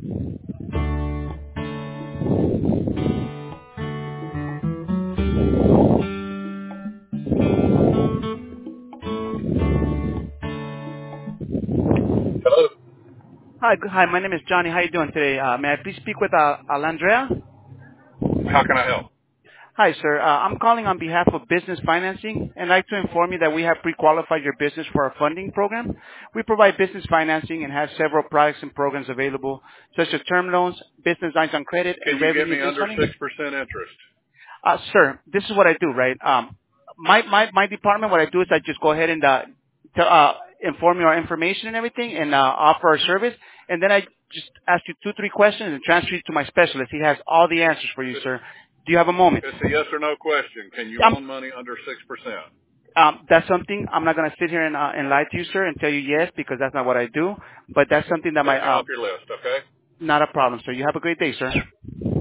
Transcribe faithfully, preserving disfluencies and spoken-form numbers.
Hello. Hi, g- hi. My name is Johnny. How you doing today? Uh, may I please speak with uh, Alandrea? How can I help? Hi, sir. Uh, I'm calling on behalf of Business Financing, and I'd like to inform you that we have pre-qualified your business for our funding program. We provide business financing and have several products and programs available, such as term loans, business lines on credit, Can and you get me revenue-based under funding. six percent interest? Uh, sir, this is what I do, right? Um, my, my, my department, what I do is I just go ahead and uh, to, uh, inform you our information and everything and uh, offer our service. And then I just ask you two, three questions and transfer you to my specialist. He has all the answers for you, It's, sir. Do you have a moment? it's a yes or no question. Can you Um, loan money under six percent? um, that's something I'm not going to sit here and, uh, and lie to you, sir, and tell you yes because that's not what I do. But that's something that my Take me uh, off your list, okay? not a problem, sir. You have a great day, sir.